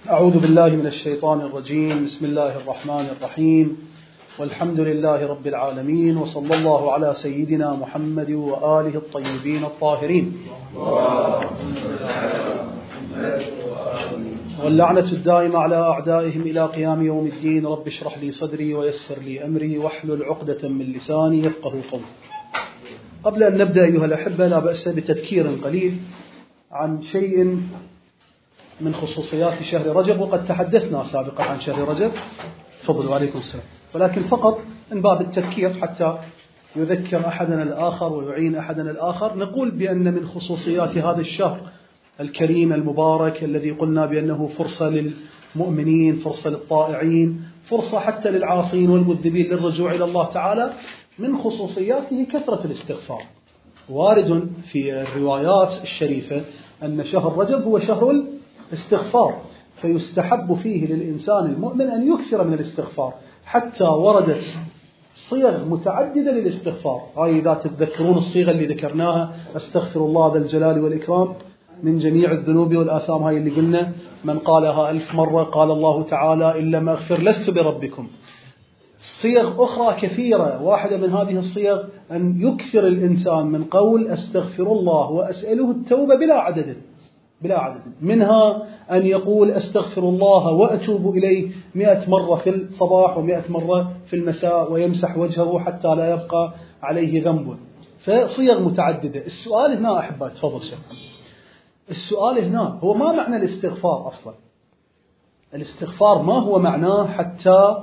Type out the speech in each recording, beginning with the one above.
أعوذ بالله من الشيطان الرجيم. بسم الله الرحمن الرحيم، والحمد لله رب العالمين، وصلى الله على سيدنا محمد وآله الطيبين الطاهرين، واللعنة الدائمة على أعدائهم إلى قيام يوم الدين. رب اشرح لي صدري ويسر لي أمري واحلل عقدة من لساني يفقه قولي. قبل أن نبدأ أيها الأحبة، لا بأس بتذكير قليل عن شيء من خصوصيات شهر رجب، وقد تحدثنا سابقا عن شهر رجب. تفضلوا. وعليكم السلام. ولكن فقط من باب التذكير حتى يذكر أحدنا الآخر ويعين أحدنا الآخر. نقول بأن من خصوصيات هذا الشهر الكريم المبارك الذي قلنا بأنه فرصة للمؤمنين، فرصة للطائعين، فرصة حتى للعاصين والمذنبين للرجوع إلى الله تعالى، من خصوصياته كثرة الاستغفار. وارد في الروايات الشريفة أن شهر رجب هو شهر الاستغفار، فيستحب فيه للإنسان المؤمن أن يكثر من الاستغفار، حتى وردت صيغ متعددة للاستغفار. هاي إذا تتذكرون الصيغة اللي ذكرناها: أستغفر الله ذا الجلال والإكرام من جميع الذنوب والآثام، هاي اللي قلنا من قالها 1000 مرة قال الله تعالى: إلا ما أغفر لست بربكم. صيغ أخرى كثيرة، واحدة من هذه الصيغ أن يكثر الإنسان من قول أستغفر الله وأسأله التوبة بلا عدد. منها أن يقول أستغفر الله وأتوب إليه 100 مرة في الصباح و100 مرة في المساء، ويمسح وجهه حتى لا يبقى عليه ذنب. فصيغ متعددة. السؤال هنا أحبائي، تفضل شيخ، السؤال هنا هو ما معنى الاستغفار أصلا؟ الاستغفار ما هو معناه حتى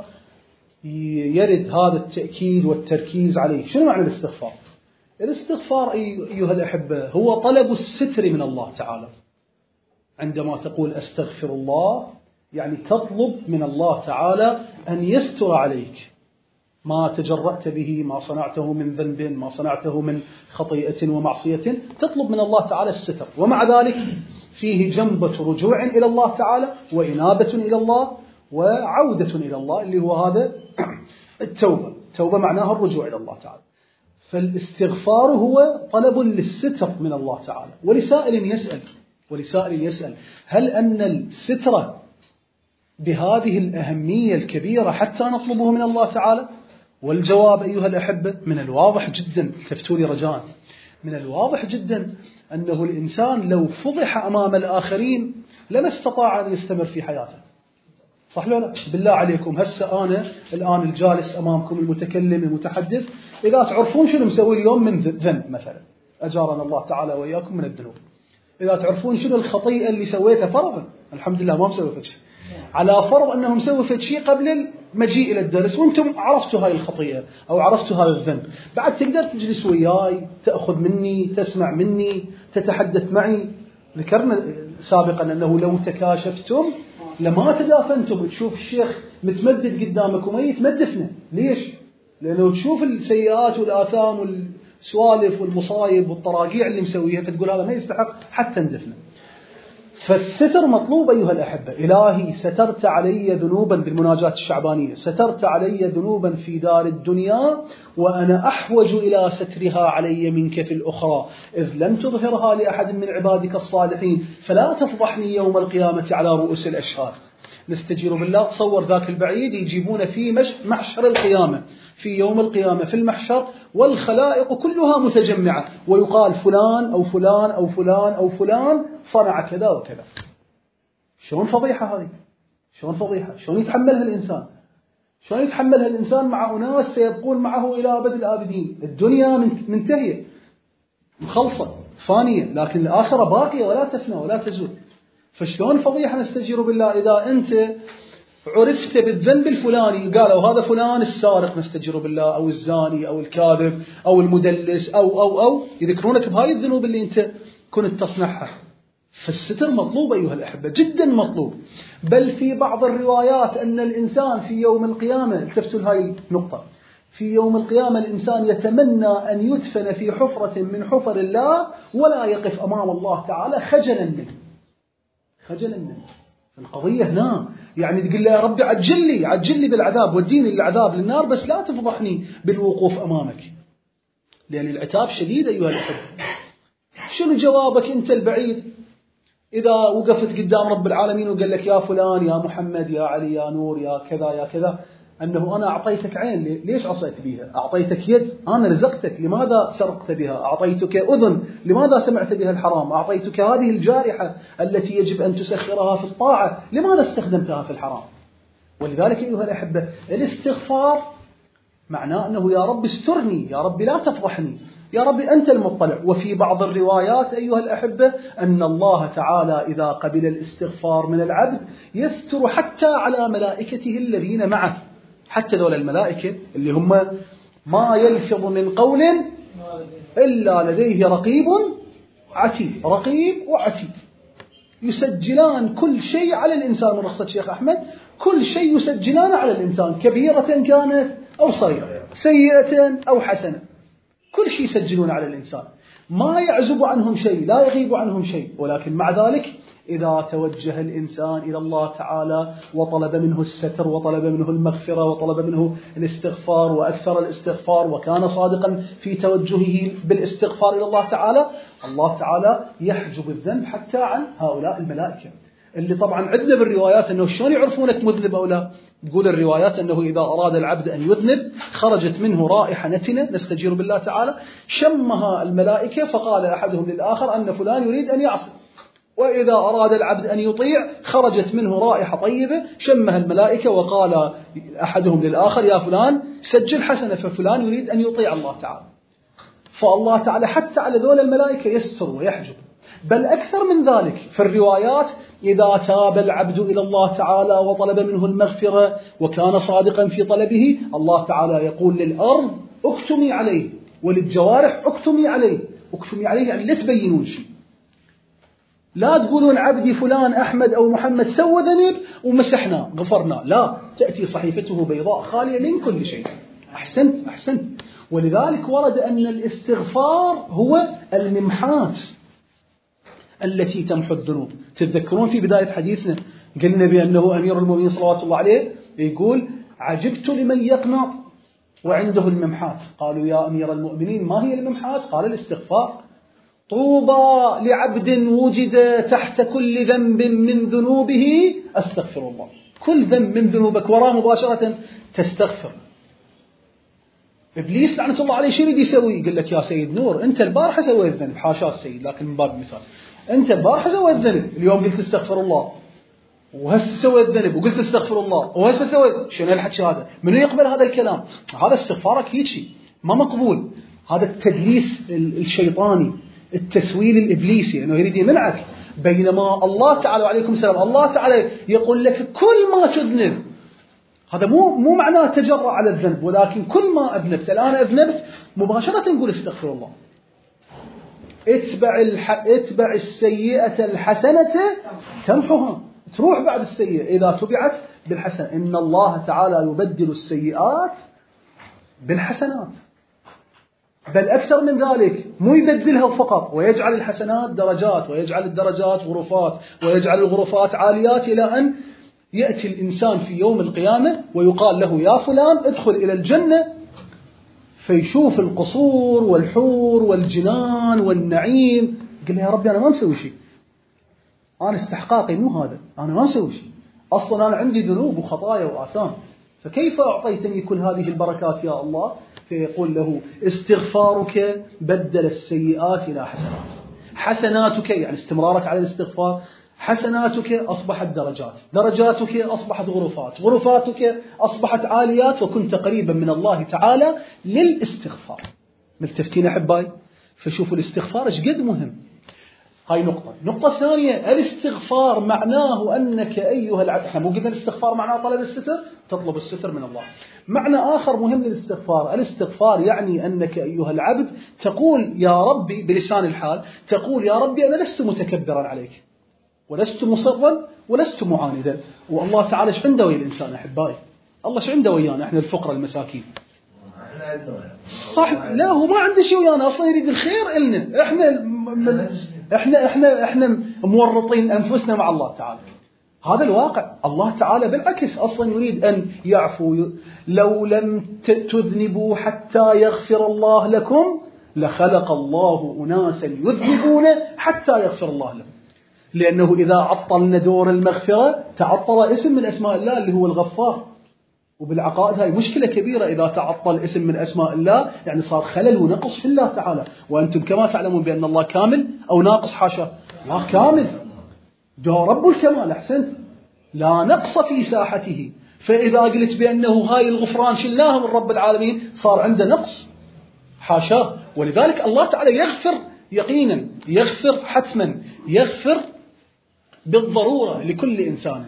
يرد هذا التأكيد والتركيز عليه؟ شنو معنى الاستغفار؟ الاستغفار أيها الأحبة هو طلب الستر من الله تعالى. عندما تقول أستغفر الله يعني تطلب من الله تعالى أن يستر عليك ما تجرأت به، ما صنعته من ذنب، ما صنعته من خطيئة ومعصية، تطلب من الله تعالى الستر. ومع ذلك فيه جنبة رجوع إلى الله تعالى، وإنابة إلى الله، وعودة إلى الله، اللي هو هذا التوبة. التوبة معناها الرجوع إلى الله تعالى. فالاستغفار هو طلب للستر من الله تعالى. ولسائل يسأل هل أن الستر بهذه الأهمية الكبيرة حتى نطلبه من الله تعالى؟ والجواب أيها الأحبة من الواضح جدا، التفتوا لي رجاء، من الواضح جدا أنه الإنسان لو فضح أمام الآخرين لما استطاع أن يستمر في حياته. صح لو لا؟ بالله عليكم، هسه أنا الآن الجالس أمامكم المتكلم المتحدث، إذا تعرفون شنو مسوي اليوم من ذنب مثلا، أجارنا الله تعالى وإياكم من الذنوب، إذا تعرفون شنو الخطيئة اللي سويتها فرضا، الحمد لله ما مسويت شيء، على فرض أنهم مسويت شيء قبل المجيء إلى الدرس وأنتم عرفتوا هاي الخطيئة أو عرفتوا هذا الذنب، بعد تقدر تجلس وياي، تأخذ مني، تسمع مني، تتحدث معي. ذكرنا سابقا أنه لو تكاشفتم لما تدافنتم. تشوف الشيخ متمدد قدامك وما يتمدفنا. ليش؟ لأنه تشوف السيئات والآثام والسوالف والمصايب والطراقيع اللي مسويها، فتقول هذا ما يستحق حتى ندفنه. فالستر مطلوب أيها الأحبة. إلهي سترت علي ذنوبا، بالمناجاة الشعبانية، سترت علي ذنوبا في دار الدنيا وأنا أحوج إلى سترها علي منك في الأخرى، إذ لم تظهرها لأحد من عبادك الصالحين فلا تفضحني يوم القيامة على رؤوس الأشهاد. نستجير بالله. تصور ذاك البعيد يجيبون في محشر القيامة، في يوم القيامة في المحشر، والخلائق كلها متجمعة، ويقال فلان أو فلان أو فلان أو فلان صنع كذا وكذا. شلون فضيحة هذه؟ شلون فضيحة؟ شلون يتحملها الإنسان؟ شلون يتحملها الإنسان مع أناس سيبقون معه إلى أبد الآبدين؟ الدنيا منتهية مخلصة فانية، لكن الآخرة باقية ولا تفنى ولا تزول. فشلون فضيحة نستجير بالله إذا أنت عرفت بالذنب الفلاني، قالوا هذا فلان السارق نستجير بالله، أو الزاني أو الكاذب أو المدلس أو يذكرونك بهاي الذنوب اللي أنت كنت تصنعها. فالستر مطلوب أيها الأحبة، جدا مطلوب. بل في بعض الروايات أن الإنسان في يوم القيامة، التفتوا لهاي النقطة، في يوم القيامة الإنسان يتمنى أن يدفن في حفرة من حفر الله ولا يقف أمام الله تعالى خجلا منه. القضية هنا يعني تقول له يا ربي عجل لي بالعذاب، وديني العذاب للنار، بس لا تفضحني بالوقوف أمامك، لأن العتاب شديد أيها الأحبة. شنو جوابك أنت البعيد؟ إذا وقفت قدام رب العالمين وقال لك يا فلان يا محمد يا علي يا نور يا كذا يا كذا، أنه أنا أعطيتك عين ليش عصيت بها؟ أعطيتك يد أنا رزقتك لماذا سرقت بها؟ أعطيتك أذن لماذا سمعت بها الحرام؟ أعطيتك هذه الجارحة التي يجب أن تسخرها في الطاعة لماذا استخدمتها في الحرام؟ ولذلك أيها الأحبة الاستغفار معناه أنه يا رب استرني، يا رب لا تفضحني، يا رب أنت المطلع. وفي بعض الروايات أيها الأحبة أن الله تعالى إذا قبل الاستغفار من العبد يستر حتى على ملائكته الذين معه، حتى ذول الملائكة اللي هم ما يلفظ من قول إلا لديه رقيب عتيد، رقيب وعتيد يسجلان كل شيء على الإنسان. من رخصة الشيخ أحمد كل شيء يسجلان على الإنسان، كبيرة كانت أو صغيرة، سيئة أو حسنة، كل شيء يسجلون على الإنسان، ما يعزب عنهم شيء، لا يغيب عنهم شيء. ولكن مع ذلك إذا توجه الإنسان إلى الله تعالى وطلب منه الستر وطلب منه المغفرة وطلب منه الاستغفار وأكثر الاستغفار وكان صادقا في توجهه بالاستغفار إلى الله تعالى، الله تعالى يحجب الذنب حتى عن هؤلاء الملائكة اللي طبعا عندنا بالروايات أنه شلون يعرفونك مذنب أو لا. تقول الروايات أنه إذا أراد العبد أن يذنب خرجت منه رائحة نتنة نستجير بالله تعالى شمها الملائكة فقال أحدهم للآخر أن فلان يريد أن يعصي، وإذا أراد العبد أن يطيع خرجت منه رائحة طيبة شمها الملائكة وقال أحدهم للآخر يا فلان سجل حسنة ففلان يريد أن يطيع الله تعالى. فالله تعالى حتى على ذول الملائكة يستر ويحجب. بل أكثر من ذلك في الروايات إذا تاب العبد إلى الله تعالى وطلب منه المغفرة وكان صادقا في طلبه، الله تعالى يقول للأرض اكتمي عليه وللجوارح اكتمي عليه. اكتمي عليه يعني لا تبينون شيء، لا تقولون عبدي فلان أحمد أو محمد سوى ذنب ومسحنا غفرنا، لا، تأتي صحيفته بيضاء خالية من كل شيء. أحسنت أحسنت. ولذلك ورد أن الاستغفار هو الممحات التي تمحو الذنوب. تتذكرون في بداية حديثنا قلنا بأنه أمير المؤمنين صلوات الله عليه يقول عجبت لمن يقنط وعنده الممحات. قالوا يا أمير المؤمنين ما هي الممحات؟ قال الاستغفار. طوبى لعبد وجد تحت كل ذنب من ذنوبه أستغفر الله. كل ذنب من ذنوبك وراه مباشرة تستغفر. إبليس لعنة الله عليه شو يريد يسوي؟ يقول لك يا سيد نور أنت البارحة سويت ذنب، حاشا السيد لكن من باب المثال، أنت البارحة سويت ذنب، اليوم قلت استغفر الله، وهسه سويت ذنب وقلت استغفر الله، وهسه سويت شنو الحكي هذا؟ منو يقبل هذا الكلام؟ هذا استغفارك هيك ما مقبول. هذا التدليس الشيطاني، التسويل الإبليسي أنه يريد يمنعك. بينما الله تعالى وعليكم السلام الله تعالى يقول لك كل ما تذنب، هذا مو معناه تجرأ على الذنب، ولكن كل ما أذنبت، الآن أذنبت مباشرة نقول استغفر الله. اتبع السيئة الحسنة تمحها، تروح بعد السيئة إذا تبعت بالحسنة. إن الله تعالى يبدل السيئات بالحسنات، بل أكثر من ذلك، مو يبدلها فقط، ويجعل الحسنات درجات، ويجعل الدرجات غرفات، ويجعل الغرفات عاليات، إلى أن يأتي الإنسان في يوم القيامة ويقال له يا فلان ادخل إلى الجنة، فيشوف القصور والحور والجنان والنعيم، قال يا ربي أنا ما مسوي شيء، أنا استحقاقي مو هذا، أنا ما مسوي شيء، أصلا أنا عندي ذنوب وخطايا وآثام، فكيف أعطيتني كل هذه البركات يا الله؟ فيقول له استغفارك بدل السيئات إلى حسنات، حسناتك يعني استمرارك على الاستغفار، حسناتك أصبحت درجات، درجاتك أصبحت غرفات، غرفاتك أصبحت عاليات، وكنت قريبا من الله تعالى للاستغفار. ملتفتين أحبائي؟ فشوفوا الاستغفار ايش قد مهم. هاي نقطة. نقطة ثانية، الاستغفار معناه أنك أيها العبد، احنا مو قلنا الاستغفار معناه طلب الستر، تطلب الستر من الله. معنى آخر مهم للاستغفار، الاستغفار يعني أنك أيها العبد تقول يا ربي بلسان الحال، تقول يا ربي أنا لست متكبرا عليك، ولست مصرا، ولست معاندا. والله تعالى ايش عنده ويا الإنسان أحبائي؟ الله ايش عنده ويانا احنا الفقراء المساكين؟ صح، لا هو ما عنده شيء ويانا، أصلا يريد الخير إلنا، احنا مورطين أنفسنا مع الله تعالى. هذا الواقع. الله تعالى بالعكس أصلا يريد أن يعفو. لو لم تذنبوا حتى يغفر الله لكم لخلق الله أناسا يذنبون حتى يغفر الله لهم. لأنه إذا عطلنا دور المغفرة تعطل اسم من أسماء الله اللي هو الغفار. وبالعقائد هاي مشكلة كبيرة، إذا تعطل اسم من أسماء الله يعني صار خلل ونقص في الله تعالى. وأنتم كما تعلمون بأن الله كامل أو ناقص، حاشا، الله كامل، ده رب الكمال، أحسنت، لا نقص في ساحته. فإذا قلت بأنه هاي الغفران شلناها من رب العالمين صار عنده نقص، حاشا. ولذلك الله تعالى يغفر يقينا، يغفر حتما، يغفر بالضرورة لكل إنسان.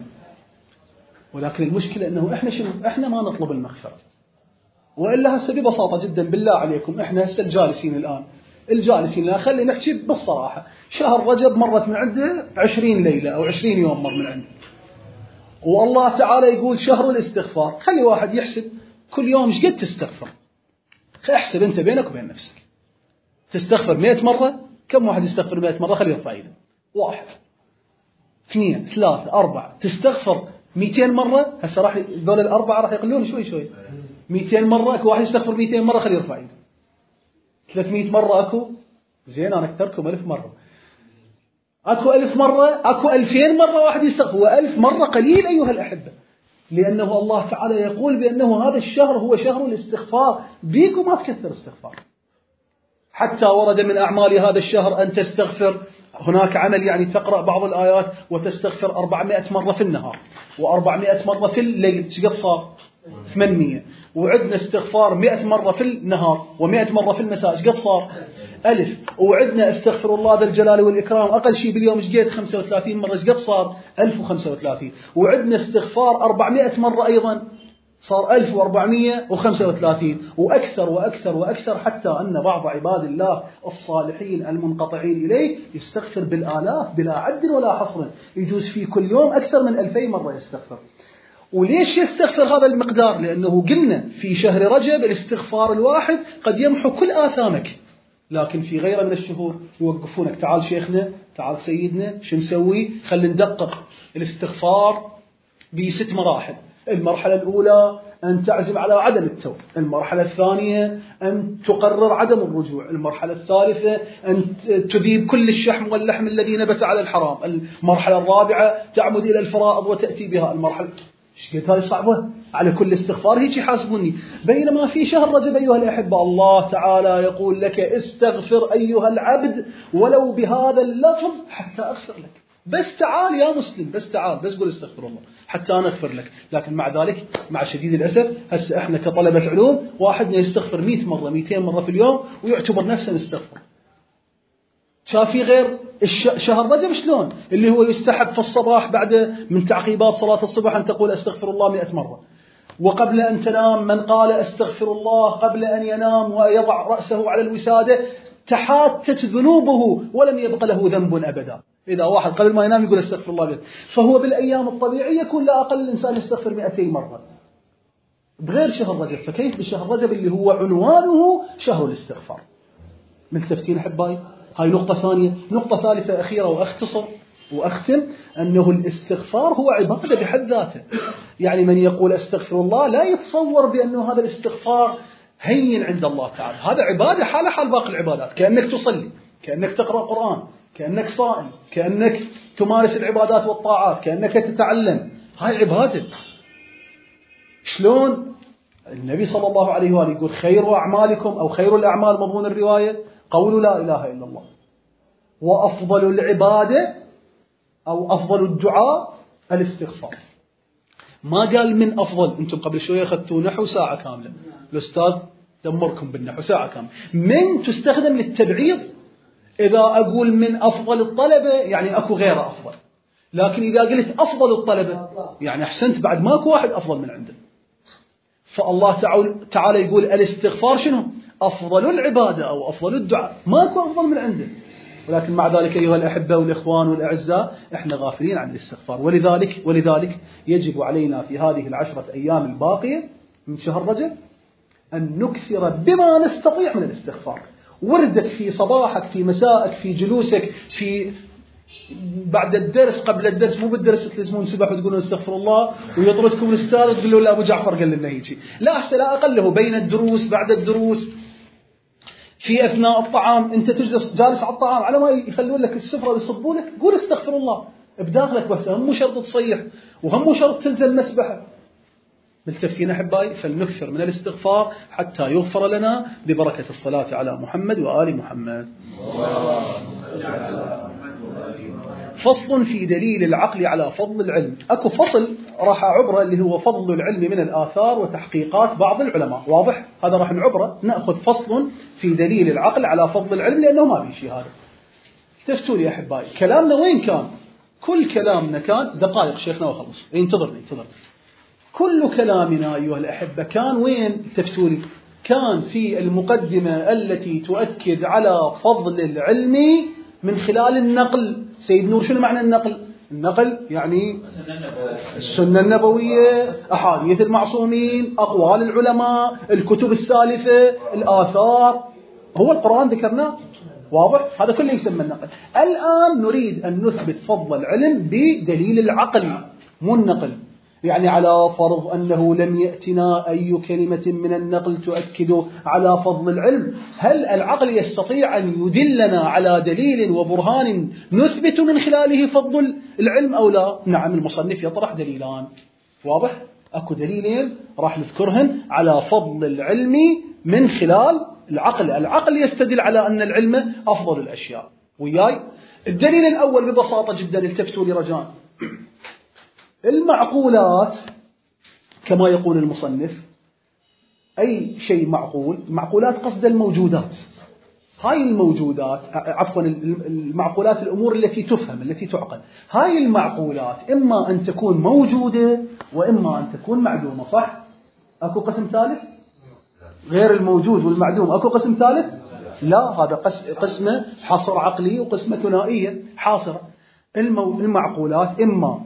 ولكن المشكلة أنه إحنا ما نطلب المغفرة. وإلا هسه ببساطة جدا بالله عليكم، إحنا هسه الجالسين الآن خلي نحكي بالصراحة، شهر رجب مرت من عنده 20 ليلة أو 20 يوم مر من عنده، والله تعالى يقول شهر الاستغفار. خلي واحد يحسب كل يوم ايش قد تستغفر. احسب أنت بينك وبين نفسك، تستغفر 100 مرة، كم واحد يستغفر 100 مرة؟ خلي يرفع ايده، 1 2 3 4. تستغفر 200 مرة، هسه راح ذول الأربعة راح يقلون شوي 200 مرة. اكو واحد يستغفر 200 مرة، خلي يرفع ايده. 300 مرة اكو، زين أنا أكثركم 1000 مرة. اكو 1000 مرة، اكو 2000 مرة واحد يستغفر. و1000 مرة قليل أيها الأحبة، لأنه الله تعالى يقول بأنه هذا الشهر هو شهر الاستغفار. بيكو ما تكثر استغفار. حتى ورد من أعمال هذا الشهر أن تستغفر، هناك عمل يعني تقرأ بعض الآيات وتستغفر 400 مرة في النهار و400 مرة في الليل، شقد صار 800. وعندنا استغفار 100 مرة في النهار و100 مرة في المساء، شقد صار 1000. وعندنا استغفر الله ذا الجلال والإكرام أقل شيء باليوم شقد 35 مرة، شقد صار 1035. وعندنا استغفار 400 مرة أيضا، صار 1435 وأكثر وأكثر وأكثر، حتى أن بعض عباد الله الصالحين المنقطعين إليه يستغفر بالآلاف بلا عد ولا حصر، يجوز في كل يوم أكثر من 2000 مرة يستغفر. وليش يستغفر هذا المقدار؟ لأنه قلنا في شهر رجب الاستغفار الواحد قد يمحو كل آثامك، لكن في غيره من الشهور يوقفونك، تعال شيخنا، تعال سيدنا، شو نسوي؟ خلينا ندقق. الاستغفار ب6 مراحل. المرحلة الأولى أن تعزم على عدم التوبة، المرحلة الثانية أن تقرر عدم الرجوع، المرحلة الثالثة أن تذيب كل الشحم واللحم الذي نبت على الحرام، المرحلة الرابعة تعمد إلى الفرائض وتأتي بها. المرحلة ايش قلت هاي صعبة على كل استغفار، هيك يحاسبوني. بينما في شهر رجب أيها الأحبة الله تعالى يقول لك استغفر أيها العبد ولو بهذا اللفظ حتى أغفر لك. بس تعال يا مسلم، بس تعال، بس قول استغفر الله حتى أنا أغفر لك. لكن مع ذلك مع شديد الأسف هسه إحنا كطلبة علوم واحدنا يستغفر 100 مرة 200 مرة في اليوم ويعتبر نفسه مستغفر. شافي غير شهر رجب شلون؟ اللي هو يستحب في الصباح بعد من تعقيبات صلاة الصبح أن تقول استغفر الله 100 مرة. وقبل أن تنام من قال استغفر الله قبل أن ينام ويضع رأسه على الوسادة تحاتت ذنوبه ولم يبق له ذنب أبدا. إذا واحد قبل ما ينام يقول استغفر الله بيت. فهو بالأيام الطبيعية يكون لا أقل الإنسان يستغفر 200 مرة بغير شهر رجب، فكيف بشهر رجب اللي هو عنوانه شهر الاستغفار؟ ملتفتين أحبائي؟ هاي نقطة ثانية. نقطة ثالثة أخيرة وأختصر وأختم، أنه الاستغفار هو عبادة بحد ذاته. يعني من يقول استغفر الله لا يتصور بأنه هذا الاستغفار هين عند الله تعالى، هذا عبادة حال حال باقي العبادات، كأنك تصلي، كأنك تقرأ قرآن، كأنك صائم، كأنك تمارس العبادات والطاعات، كأنك تتعلم، هاي عبادة. شلون؟ النبي صلى الله عليه وآله يقول خير أعمالكم أو خير الأعمال مضمون الرواية قول لا إله إلا الله، وأفضل العبادة أو أفضل الدعاء الاستغفار. ما قال من أفضل، أنتم قبل شوية أخذتوا نحو ساعة كاملة، الأستاذ دمركم بالنحو ساعة كاملة. من تستخدم للتبعيض. إذا أقول من أفضل الطلبة يعني أكو غيره أفضل، لكن إذا قلت أفضل الطلبة يعني أحسنت، بعد ماكو واحد أفضل من عنده. فالله تعالى يقول الاستغفار شنو؟ أفضل العبادة أو أفضل الدعاء، ماكو أفضل من عنده. ولكن مع ذلك أيها الأحبة والإخوان والأعزاء إحنا غافلين عن الاستغفار. ولذلك يجب علينا في هذه 10 أيام الباقية من شهر رجب أن نكثر بما نستطيع من الاستغفار. وردك في صباحك، في مسائك، في جلوسك، في بعد الدرس، قبل الدرس، مو بالدرس تلزمون سبح وتقولون استغفر الله ويطردكم الاستاذ وتقولون لا أبو جعفر قال لنا هيك. لا أحسن لا أقله بين الدروس بعد الدروس في أثناء الطعام أنت تجلس جالس على الطعام، على ما يخلون لك السفرة ويصبوا لك قول استغفر الله بداخلك، بس هم مو شرط تصيح وهم مو شرط تلزم مسبحة. ملتفتين أحبائي، فلنكثر من الاستغفار حتى يغفر لنا ببركة الصلاة على محمد وآل محمد. فصل في دليل العقل على فضل العلم. أكو فصل راح عبره اللي هو فضل العلم من الآثار وتحقيقات بعض العلماء، واضح؟ هذا راح نعبره، نأخذ فصل في دليل العقل على فضل العلم لأنه ما في شيء هذا. تفتوا لي أحبائي كلامنا وين كان؟ كل كلامنا كان دقائق شيخنا وخلص، انتظرني. كل كلامنا أيها الأحبة كان وين؟ تفتوا لي كان في المقدمة التي تؤكد على فضل العلم من خلال النقل. سيد نور شنو معنى النقل؟ النقل يعني السنة النبوية، أحاديث المعصومين، أقوال العلماء، الكتب السالفة، الآثار، هو القرآن ذكرناه، واضح؟ هذا كله يسمى النقل. الآن نريد أن نثبت فضل العلم بدليل العقل مو النقل، يعني على فرض أنه لم يأتنا أي كلمة من النقل تؤكد على فضل العلم، هل العقل يستطيع أن يدلنا على دليل وبرهان نثبت من خلاله فضل العلم أو لا؟ نعم، المصنف يطرح دليلان، واضح؟ أكو دليلين راح نذكرهن على فضل العلم من خلال العقل. العقل يستدل على أن العلم أفضل الأشياء. وياي الدليل الأول ببساطة جدا، التفتوا لي رجاء. المعقولات كما يقول المصنف أي شيء معقول، معقولات قصد الموجودات، هاي الموجودات عفوا المعقولات الأمور التي تفهم التي تعقل، هاي المعقولات إما أن تكون موجودة وإما أن تكون معدومة، صح؟ أكو قسم ثالث غير الموجود والمعدوم؟ أكو قسم ثالث؟ لا، هذا قسمة حصر عقلي وقسمة ثنائية حاصرة. المعقولات إما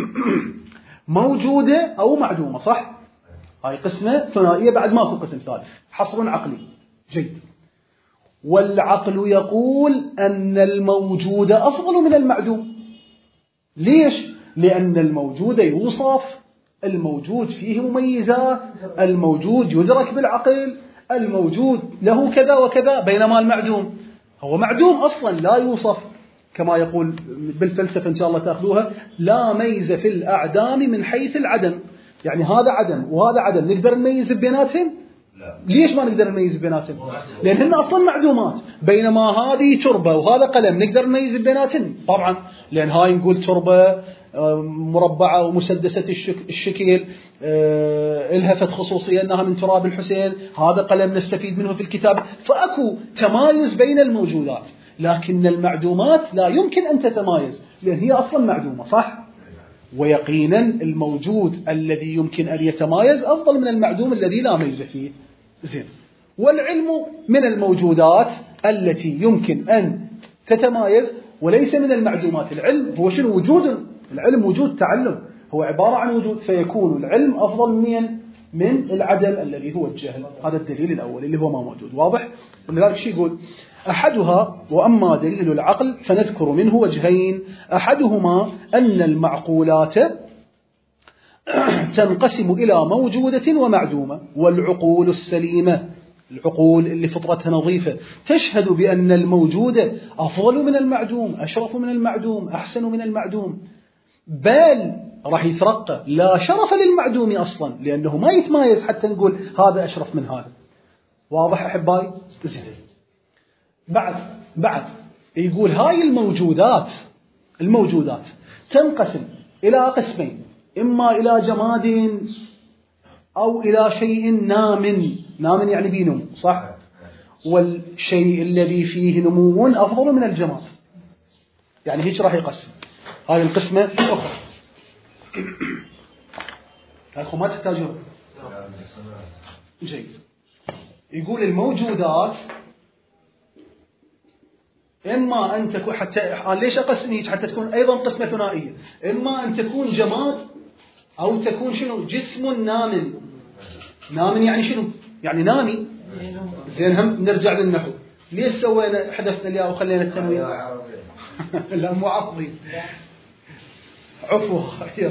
موجودة أو معدومة، صح؟ هاي قسمة ثنائية، بعد ماكو قسم ثالث، حصر عقلي. جيد. والعقل يقول أن الموجود أفضل من المعدوم. ليش؟ لأن الموجود يوصف، الموجود فيه مميزات، الموجود يدرك بالعقل، الموجود له كذا وكذا، بينما المعدوم هو معدوم أصلا لا يوصف، كما يقول بالفلسفة إن شاء الله تأخذوها، لا ميز في الأعدام من حيث العدم، يعني هذا عدم وهذا عدم، نقدر نميز بيناتهم؟ لا. ليش ما نقدر نميز بيناتهم؟ لأن هن أصلا معدومات، بينما هذه تربة وهذا قلم نقدر نميز بيناتهم طبعا، لأن هاي نقول تربة مربعة ومسدسة الشكل، الهفت خصوصية أنها من تراب الحسين، هذا قلم نستفيد منه في الكتاب، فأكو تمايز بين الموجودات. لكن المعدومات لا يمكن أن تتمايز لأن هي أصلا معدومة، صح؟ ويقينا الموجود الذي يمكن أن يتمايز أفضل من المعدوم الذي لا ميز فيه. زين. والعلم من الموجودات التي يمكن أن تتمايز وليس من المعدومات. العلم هو شنو؟ وجود. العلم وجود تعلم، هو عبارة عن وجود، فيكون العلم أفضل من العدم الذي هو الجهل. هذا الدليل الأول اللي هو ما موجود، واضح؟ ولذلك شيء يقول أحدها، وأما دليل العقل فنذكر منه وجهين، أحدهما أن المعقولات تنقسم إلى موجودة ومعدومة، والعقول السليمة، العقول اللي فطرتها نظيفة، تشهد بأن الموجود أفضل من المعدوم، أشرف من المعدوم، أحسن من المعدوم، بل راح يترقى، لا شرف للمعدوم أصلا لأنه ما يتمايز حتى نقول هذا أشرف من هذا. واضح أحبائي؟ بعد يقول هاي الموجودات تنقسم إلى قسمين، إما إلى جماد أو إلى شيء نام يعني بينمو، صح؟ والشيء الذي فيه نمو أفضل من الجماد، يعني هيك راح يقسم. هاي القسمة الأخرى أخو ما تحتاجون. جيد. يقول الموجودات إما أن تكون، حتى ليش أقسم هيك؟ حتى تكون أيضا قسمة ثنائية، إما أن تكون جماد أو تكون شنو؟ جسم نام يعني شنو؟ يعني نامي. زين، هم نرجع للنحو. ليش سوينا حذفنا الياء وخلينا التنوين؟ لا مو عفوي، عفو.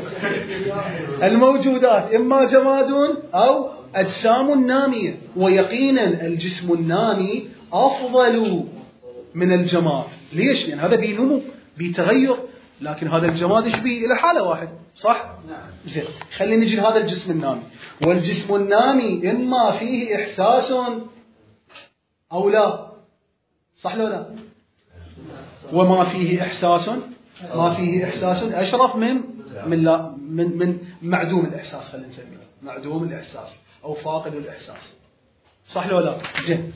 الموجودات إما جماد أو أجسام نامية، ويقينا الجسم النامي أفضل من الجماد. ليش؟ لأن هذا بينمو بيتغير، لكن هذا الجماد إيش بيه؟ إلى حالة واحد، صح؟ نعم. زين، خلينا نجي لهذا الجسم النامي. والجسم النامي إما فيه إحساس أو لا، صح لو لا؟ وما فيه إحساس، ما فيه إحساس أشرف من معدوم الإحساس. خلينا نسميه معدوم الإحساس أو فاقد الإحساس، صح لو لا؟ زين،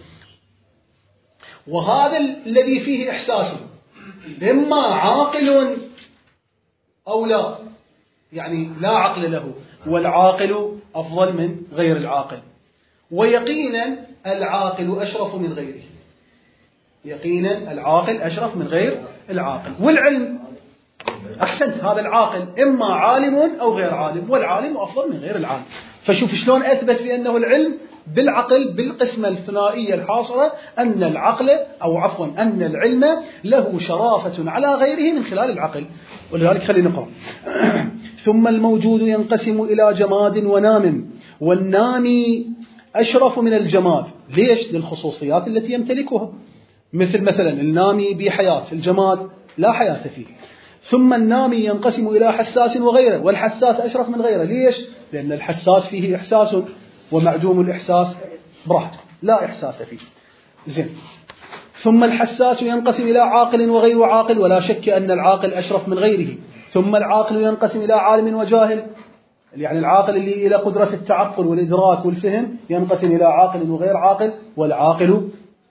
وهذا الذي فيه إحساس إما عاقل أو لا، يعني لا عقل له، والعاقل أفضل من غير العاقل. ويقينا العاقل أشرف من غيره، يقينا العاقل أشرف من غير العاقل. والعلم أحسنت، هذا العاقل إما عالم أو غير عالم، والعالم أفضل من غير العالم. فشوف شلون أثبت بأنه العلم بالعقل بالقسمة الثنائية الحاصرة، أن العقل أو عفوا أن العلم له شرافة على غيره من خلال العقل. ولذلك خلينا نقرأ. ثم الموجود ينقسم إلى جماد ونام، والنامي أشرف من الجماد. ليش؟ للخصوصيات التي يمتلكها، مثلا النامي بحياة، الجماد لا حياة فيه. ثم النامي ينقسم إلى حساس وغيره، والحساس أشرف من غيره. ليش؟ لأن الحساس فيه إحساس، ومعدوم الإحساس براحته لا إحساس فيه. زين، ثم الحساس ينقسم إلى عاقل وغير عاقل، ولا شك أن العاقل أشرف من غيره. ثم العاقل ينقسم إلى عالم وجاهل، يعني العاقل اللي إلى قدرة التعقل والإدراك والفهم ينقسم إلى عاقل وغير عاقل، والعاقل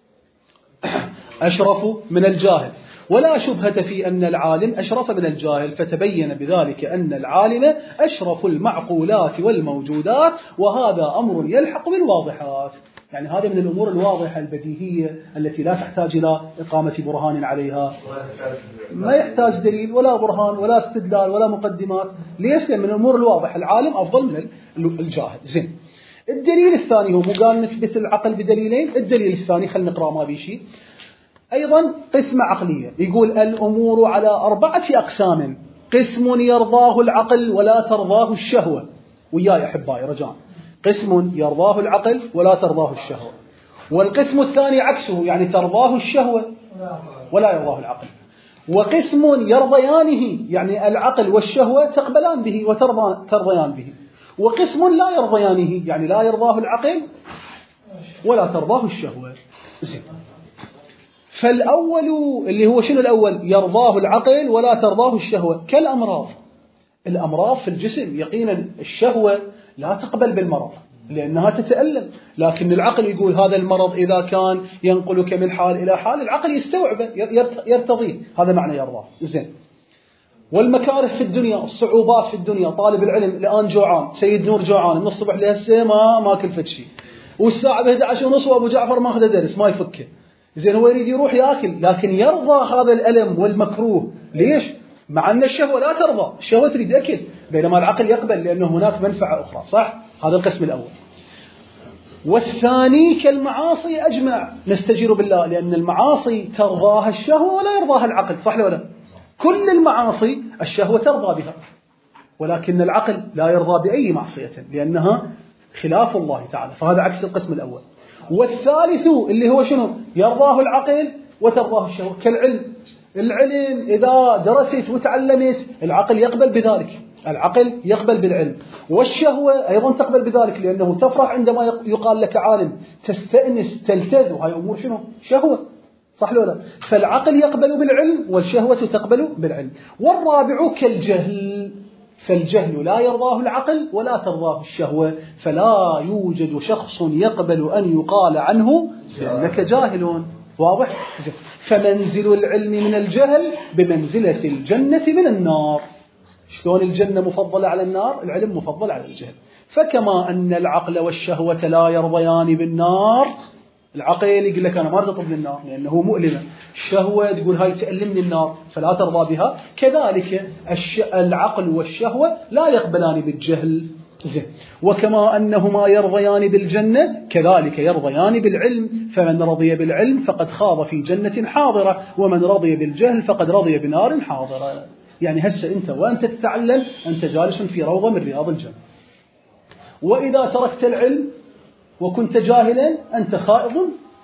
أشرف من الجاهل. ولا شبهة في أن العالم أشرف من الجاهل، فتبين بذلك أن العالم أشرف المعقولات والموجودات، وهذا أمر يلحق بالواضحات. يعني هذا من الأمور الواضحة البديهية التي لا تحتاج إلى إقامة برهان عليها، ما يحتاج دليل ولا برهان ولا استدلال ولا مقدمات. ليش؟ لأن من الأمور الواضحة العالم أفضل من الجاهل. زين، الدليل الثاني هو مو قال نثبت العقل بدليلين. الدليل الثاني خلينا نقرأ ما بيشي، أيضا قسمة عقلية، يقول الأمور على 4 أقسام: قسم يرضاه العقل ولا ترضاه الشهوة. وياي أحبائي رجاء، قسم يرضاه العقل ولا ترضاه الشهوة، والقسم الثاني عكسه، يعني ترضاه الشهوة ولا يرضاه العقل. وقسم يرضيانه، يعني العقل والشهوة تقبلان به وترضيان به. وقسم لا يرضيانه، يعني لا يرضاه العقل ولا ترضاه الشهوة. زين، فالأول اللي هو شنو الأول؟ يرضاه العقل ولا ترضاه الشهوة. كالأمراض، الأمراض في الجسم يقينا الشهوة لا تقبل بالمرض لأنها تتألم، لكن العقل يقول هذا المرض إذا كان ينقلك من حال إلى حال العقل يستوعبه يرتضيه، هذا معنى يرضاه. زين، والمكاره في الدنيا، الصعوبات في الدنيا، طالب العلم الآن جوعان، سيد نور جوعان من الصبح لهسه ما كل فد شيء، والساعة 11:30 وأبو جعفر ما أخذ درس ما يفكه. زين، هو يريد يروح يأكل، لكن يرضى هذا الألم والمكروه. ليش؟ مع أن الشهوة لا ترضى، الشهوة تريد أكل، بينما العقل يقبل لأنه هناك منفعة أخرى. صح؟ هذا القسم الأول. والثاني كالمعاصي أجمع، نستجير بالله، لأن المعاصي ترضاها الشهوة ولا يرضاها العقل، صح ولا لا؟ كل المعاصي الشهوة ترضى بها، ولكن العقل لا يرضى بأي معصية لأنها خلاف الله تعالى، فهذا عكس القسم الأول. والثالث اللي هو شنو؟ يرضاه العقل وترضاه الشهوة. كالعلم، العلم إذا درست وتعلمت العقل يقبل بذلك، العقل يقبل بالعلم، والشهوة أيضا تقبل بذلك لأنه تفرح عندما يقال لك عالم، تستأنس تلتذ، وهي أمور شنو؟ شهوة، صح ولا لا؟ فالعقل يقبل بالعلم والشهوة تقبل بالعلم. والرابع كالجهل، فالجهل لا يرضاه العقل ولا ترضاه الشهوة، فلا يوجد شخص يقبل أن يقال عنه بأنك جاهل. واضح؟ فمنزل العلم من الجهل بمنزلة الجنة من النار. شلون الجنة مفضلة على النار؟ العلم مفضل على الجهل. فكما أن العقل والشهوة لا يرضيان بالنار، العقل يقول لك أنا ما أرضى طب النار لأنه مؤلمة، الشهوة تقول هاي تألمني النار فلا ترضى بها، كذلك العقل والشهوة لا يقبلان بالجهل. وكما أنهما يرضيان بالجنة كذلك يرضيان بالعلم، فمن رضي بالعلم فقد خاض في جنة حاضرة، ومن رضي بالجهل فقد رضي بنار حاضرة. يعني هسه أنت وأنت تتعلم أنت جالس في روضة من رياض الجنة، وإذا تركت العلم وكنت جاهلا أنت خائض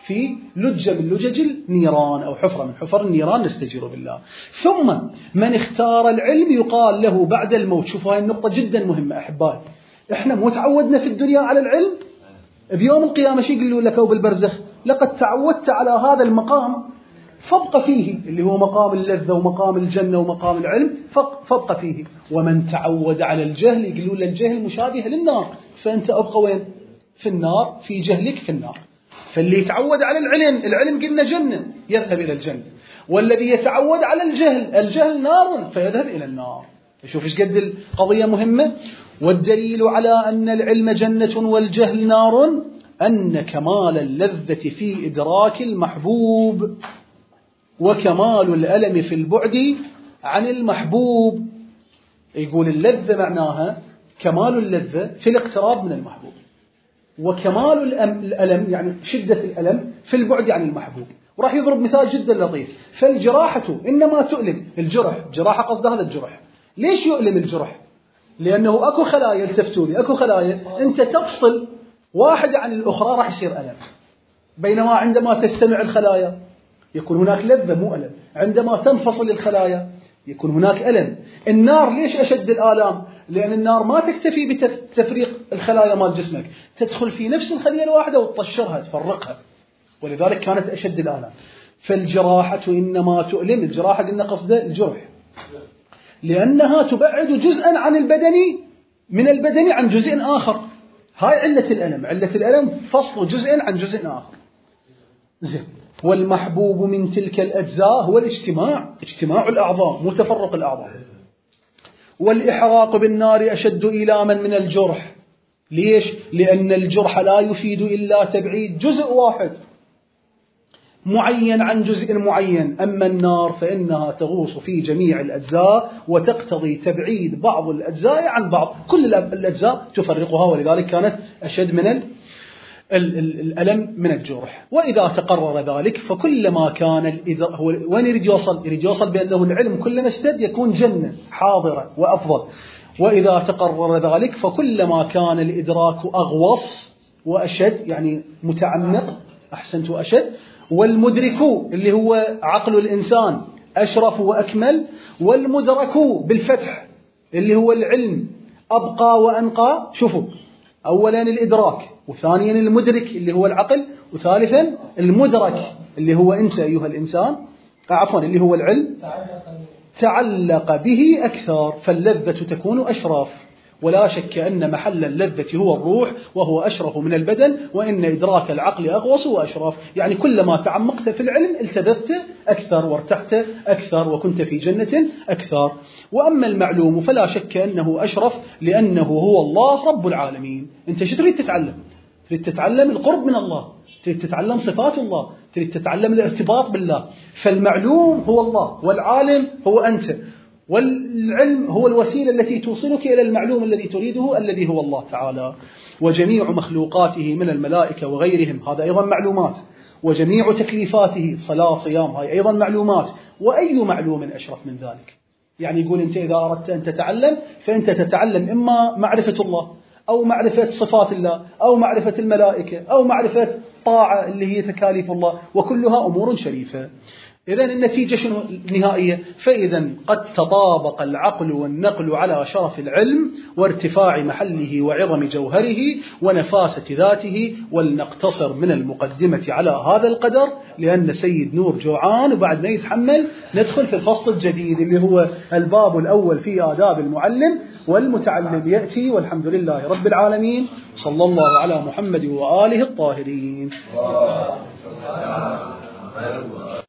في لجة من لجج النيران أو حفرة من حفر النيران نستجير بالله. ثم من اختار العلم يقال له بعد الموت. شوفوا هاي النقطة جدا مهمة أحبائي، إحنا مو تعودنا في الدنيا على العلم، بيوم القيامة شي يقولوا لك أو بالبرزخ لقد تعودت على هذا المقام فابق فيه، اللي هو مقام اللذة ومقام الجنة ومقام العلم، فابق فيه. ومن تعود على الجهل يقولون له الجهل مشابه للنار، فأنت أبقى وين؟ في النار، في جهلك في النار. فاللي يتعود على العلم قلنا جنة يذهب إلى الجنة، والذي يتعود على الجهل نار فيذهب إلى النار. شوف إيش قد القضية مهمة. والدليل على أن العلم جنة والجهل نار أن كمال اللذة في إدراك المحبوب، وكمال الألم في البعد عن المحبوب. يقول اللذة معناها كمال اللذة في الاقتراب من المحبوب، وكمال الألم يعني شدة الألم في البعد عن المحبوب. وراح يضرب مثال جدا لطيف. فالجراحة إنما تؤلم، جراحة قصد هذا الجرح. ليش يؤلم الجرح؟ لأنه أكو خلايا، التفتوني أكو خلايا أنت تفصل واحدة عن الأخرى راح يصير ألم، بينما عندما تجتمع الخلايا يكون هناك لذة مو ألم. عندما تنفصل الخلايا يكون هناك ألم. النار ليش أشد الآلام؟ لأن النار ما تكتفي بتفريق الخلايا مال جسمك، تدخل في نفس الخلية الواحدة وتطشرها تفرقها، ولذلك كانت أشد الآلام. فالجراحة إنما تؤلم، الجراحة قلنا قصده الجرح، لأنها تبعد جزءا عن من البدن عن جزء آخر. هاي علة الألم، علة الألم فصل جزء عن جزء آخر. زين. والمحبوب من تلك الأجزاء هو اجتماع الأعضاء، متفرق الأعضاء. والإحراق بالنار أشد إيلاما من الجرح. ليش؟ لأن الجرح لا يفيد إلا تبعيد جزء واحد معين عن جزء معين، أما النار فإنها تغوص في جميع الأجزاء وتقتضي تبعيد بعض الأجزاء عن بعض، كل الأجزاء تفرقها، ولذلك كانت أشد من الألم من الجرح. وإذا تقرر ذلك فكلما كان هو وين يريد يوصل بأنه العلم كلما اشتد يكون جنة حاضرة وأفضل. وإذا تقرر ذلك فكلما كان الإدراك أغوص وأشد، يعني متعمق، أحسنت وأشد. والمدرك اللي هو عقل الإنسان أشرف وأكمل. والمدرك بالفتح اللي هو العلم أبقى وأنقى. شوفوا، أولا الإدراك، وثانيا المدرك اللي هو العقل، وثالثا المدرك اللي هو أنت أيها الإنسان، اللي هو العلم، تعلق به أكثر، فاللذة تكون أشرف. ولا شك أن محل اللذة هو الروح، وهو أشرف من البدن، وإن إدراك العقل أغوص وأشرف. يعني كلما تعمقت في العلم التذذت أكثر وارتحت أكثر وكنت في جنة أكثر. وأما المعلوم فلا شك أنه أشرف، لأنه هو الله رب العالمين. أنت شو تريد تتعلم؟ تريد تتعلم القرب من الله، تريد تتعلم صفات الله، تريد تتعلم الارتباط بالله. فالمعلوم هو الله، والعالم هو أنت، والعلم هو الوسيلة التي توصلك إلى المعلوم الذي تريده الذي هو الله تعالى. وجميع مخلوقاته من الملائكة وغيرهم هذا أيضا معلومات، وجميع تكليفاته صلاة صيام هاي أيضا معلومات. وأي معلوم أشرف من ذلك؟ يعني يقول أنت إذا أردت أن تتعلم فأنت تتعلم إما معرفة الله، أو معرفة صفات الله، أو معرفة الملائكة، أو معرفة طاعة اللي هي تكاليف الله، وكلها أمور شريفة. إذن النتيجة شنو النهائية؟ فإذا قد تطابق العقل والنقل على شرف العلم وارتفاع محله وعظم جوهره ونفاسة ذاته. ولنقتصر من المقدمة على هذا القدر، لأن سيد نور جوعان، وبعد ما يتحمل ندخل في الفصل الجديد اللي هو الباب الأول في آداب المعلم والمتعلم يأتي. والحمد لله رب العالمين، صلى الله على محمد وآله الطاهرين.